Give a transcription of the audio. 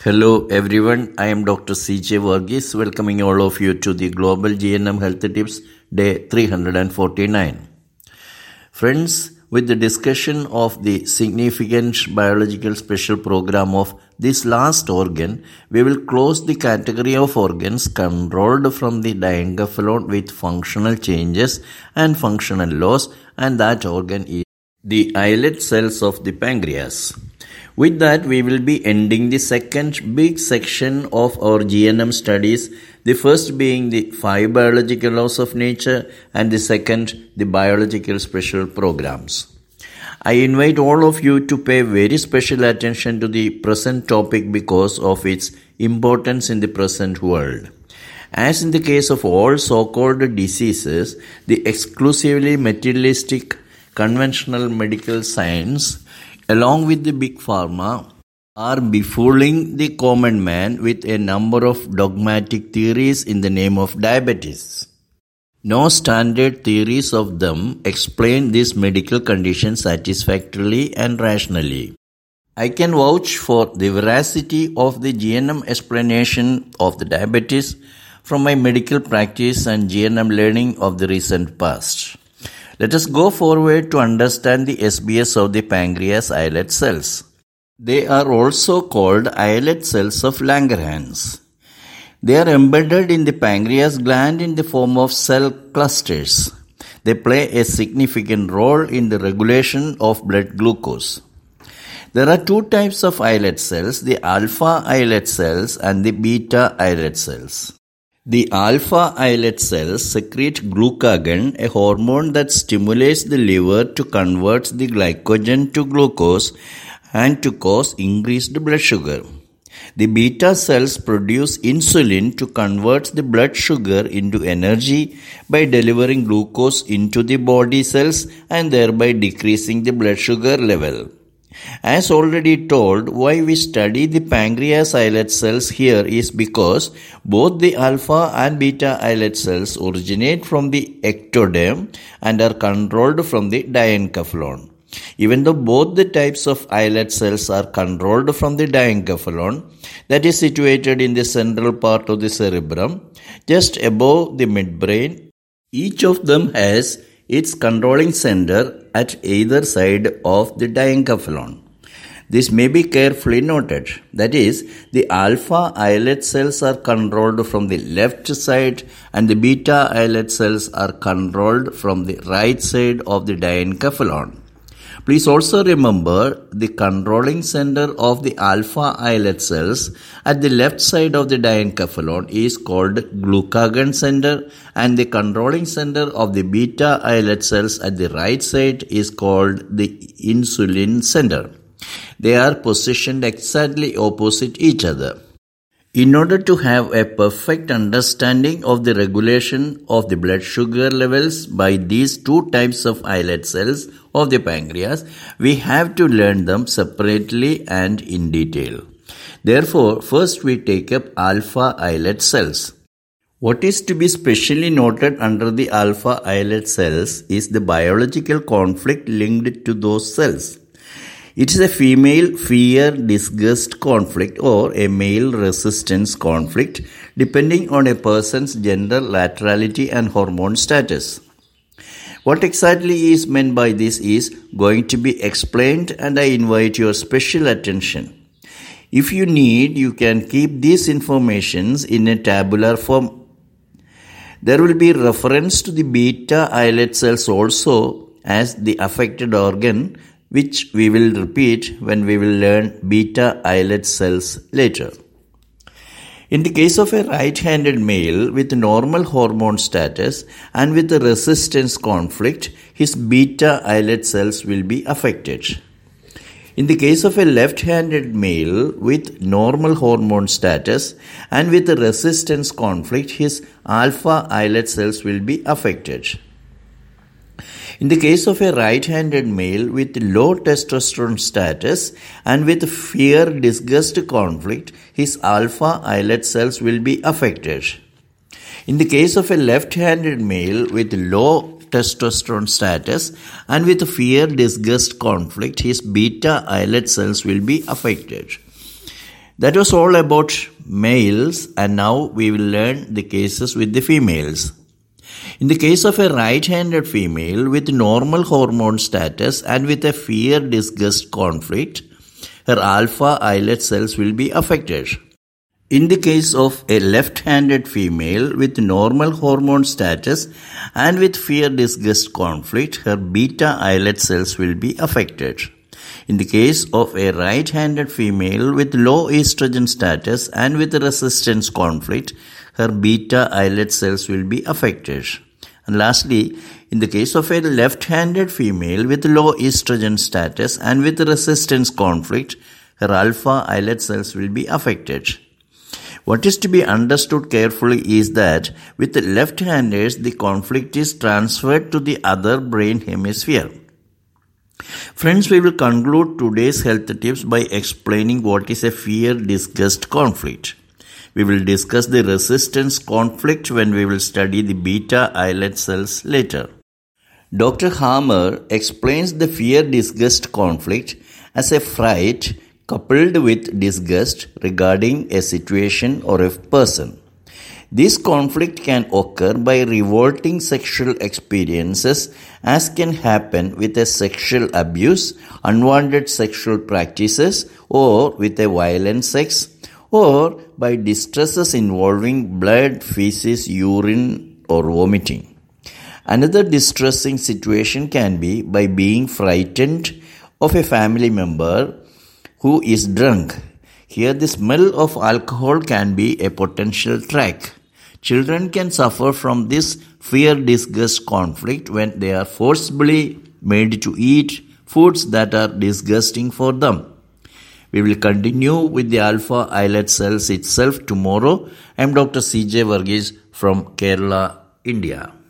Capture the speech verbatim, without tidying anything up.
Hello everyone, I am Doctor C J Varghese, welcoming all of you to the Global G N M Health Tips Day three hundred forty-nine. Friends, with the discussion of the significant biological special program of this last organ, we will close the category of organs controlled from the diencephalon with functional changes and functional loss, and that organ is the islet cells of the pancreas. With that, we will be ending the second big section of our G N M studies, the first being the five biological laws of nature and the second, the biological special programs. I invite all of you to pay very special attention to the present topic because of its importance in the present world. As in the case of all so-called diseases, the exclusively materialistic conventional medical science along with the big pharma are befooling the common man with a number of dogmatic theories in the name of diabetes. No standard theories of them explain this medical condition satisfactorily and rationally. I can vouch for the veracity of the G N M explanation of the diabetes from my medical practice and G N M learning of the recent past. Let us go forward to understand the S B S of the pancreas islet cells. They are also called islet cells of Langerhans. They are embedded in the pancreas gland in the form of cell clusters. They play a significant role in the regulation of blood glucose. There are two types of islet cells, the alpha islet cells and the beta islet cells. The alpha islet cells secrete glucagon, a hormone that stimulates the liver to convert the glycogen to glucose and to cause increased blood sugar. The beta cells produce insulin to convert the blood sugar into energy by delivering glucose into the body cells and thereby decreasing the blood sugar level. As already told, why we study the pancreas islet cells here is because both the alpha and beta islet cells originate from the ectoderm and are controlled from the diencephalon. Even though both the types of islet cells are controlled from the diencephalon, that is situated in the central part of the cerebrum, just above the midbrain, each of them has its controlling center at either side of the diencephalon. This may be carefully noted. That is, the alpha islet cells are controlled from the left side and the beta islet cells are controlled from the right side of the diencephalon. Please also remember the controlling center of the alpha islet cells at the left side of the diencephalon is called glucagon center, and the controlling center of the beta islet cells at the right side is called the insulin center. They are positioned exactly opposite each other. In order to have a perfect understanding of the regulation of the blood sugar levels by these two types of islet cells of the pancreas, we have to learn them separately and in detail. Therefore, first we take up alpha islet cells. What is to be specially noted under the alpha islet cells is the biological conflict linked to those cells. It is a female fear-disgust conflict or a male resistance conflict depending on a person's gender laterality and hormone status. What exactly is meant by this is going to be explained, and I invite your special attention. If you need, you can keep these informations in a tabular form. There will be reference to the beta islet cells also as the affected organ, which we will repeat when we will learn beta islet cells later. In the case of a right-handed male with normal hormone status and with a resistance conflict, his beta islet cells will be affected. In the case of a left-handed male with normal hormone status and with a resistance conflict, his alpha islet cells will be affected. In the case of a right-handed male with low testosterone status and with fear-disgust conflict, his alpha islet cells will be affected. In the case of a left-handed male with low testosterone status and with fear-disgust conflict, his beta islet cells will be affected. That was all about males, and now we will learn the cases with the females. In the case of a right-handed female with normal hormone status and with a fear-disgust conflict, her alpha islet cells will be affected. In the case of a left-handed female with normal hormone status and with fear-disgust conflict, her beta islet cells will be affected. In the case of a right-handed female with low estrogen status and with resistance conflict, her beta islet cells will be affected. And lastly, in the case of a left-handed female with low estrogen status and with resistance conflict, her alpha islet cells will be affected. What is to be understood carefully is that with the left-handers, the conflict is transferred to the other brain hemisphere. Friends, we will conclude today's health tips by explaining what is a fear-disgust conflict. We will discuss the resistance conflict when we will study the beta islet cells later. Doctor Harmer explains the fear-disgust conflict as a fright coupled with disgust regarding a situation or a person. This conflict can occur by revolting sexual experiences, as can happen with a sexual abuse, unwanted sexual practices, or with a violent sex, or by distresses involving blood, feces, urine, or vomiting. Another distressing situation can be by being frightened of a family member who is drunk. Here the smell of alcohol can be a potential track. Children can suffer from this fear-disgust conflict when they are forcibly made to eat foods that are disgusting for them. We will continue with the alpha islet cells itself tomorrow. I am Doctor C J Varghese from Kerala, India.